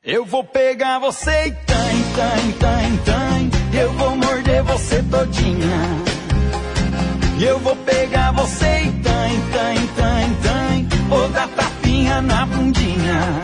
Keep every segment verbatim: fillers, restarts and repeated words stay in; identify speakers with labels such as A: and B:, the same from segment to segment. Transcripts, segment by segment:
A: Eu vou pegar você e tan, tan, tan, tan. Eu vou morder você todinha. Eu vou pegar você e tan, tan, tan, tan. Vou dar tapinha na bundinha.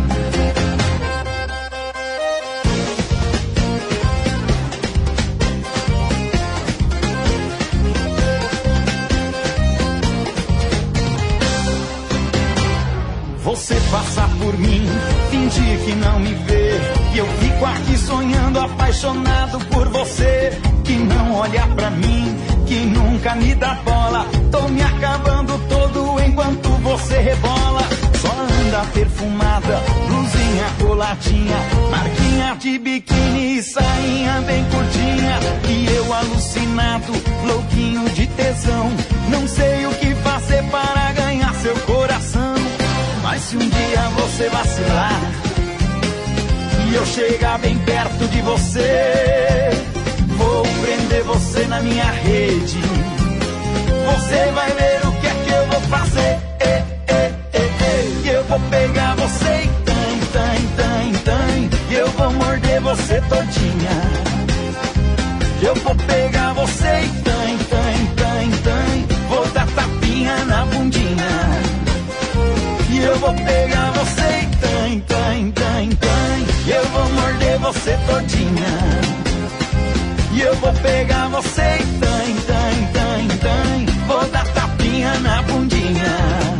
A: Você passa por mim, fingir que não me vê, e eu fico aqui sonhando, apaixonado por você, que não olha pra mim, que nunca me dá bola. Tô me acabando todo enquanto você rebola. Só anda perfumada, blusinha coladinha, marquinha de biquíni e sainha bem curtinha. E eu alucinado, louquinho de tesão, não sei o que fazer para ganhar seu coração. Mas se um dia você vacilar e eu chegar bem perto de você, vou prender você na minha rede. Você vai ver o que é que eu vou fazer. E, e, e, e. Eu vou pegar você e tan, tan, tan, tan. Eu vou morder você todinha. Eu vou pegar você e tan, tan, tan, tan. Vou dar tapinha na bundinha. Eu vou pegar você e tan, tan, tan, tan. Eu vou morder você todinha. E eu vou pegar você e tan, tan, tan, tan. Vou dar tapinha na bundinha.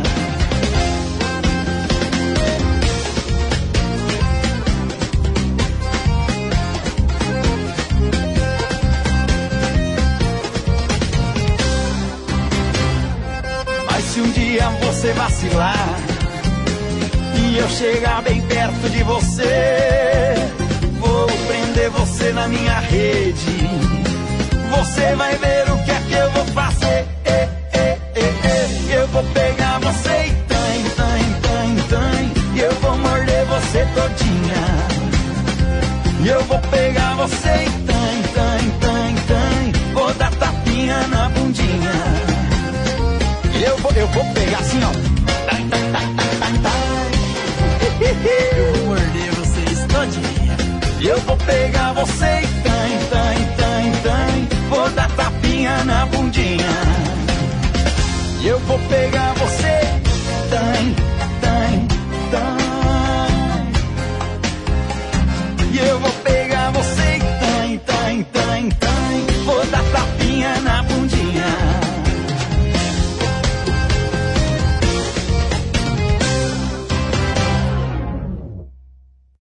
A: Mas se um dia você vacilar e eu chegar bem perto de você, vou prender você na minha rede. Você vai ver o que é que eu vou fazer. E, e, e, e. Eu vou pegar você e tan, tan, tan, tan. E eu vou morder você todinha. E eu vou pegar você e tan, tan, tan, tan. Vou dar tapinha na bundinha. E eu vou, eu vou pegar assim, ó. Tan, tan, tan, tan, tan, tan. Eu vou morder vocês todinha. Eu vou pegar você e tan, tan, tan, tan. Vou dar tapinha na bundinha. Eu vou pegar você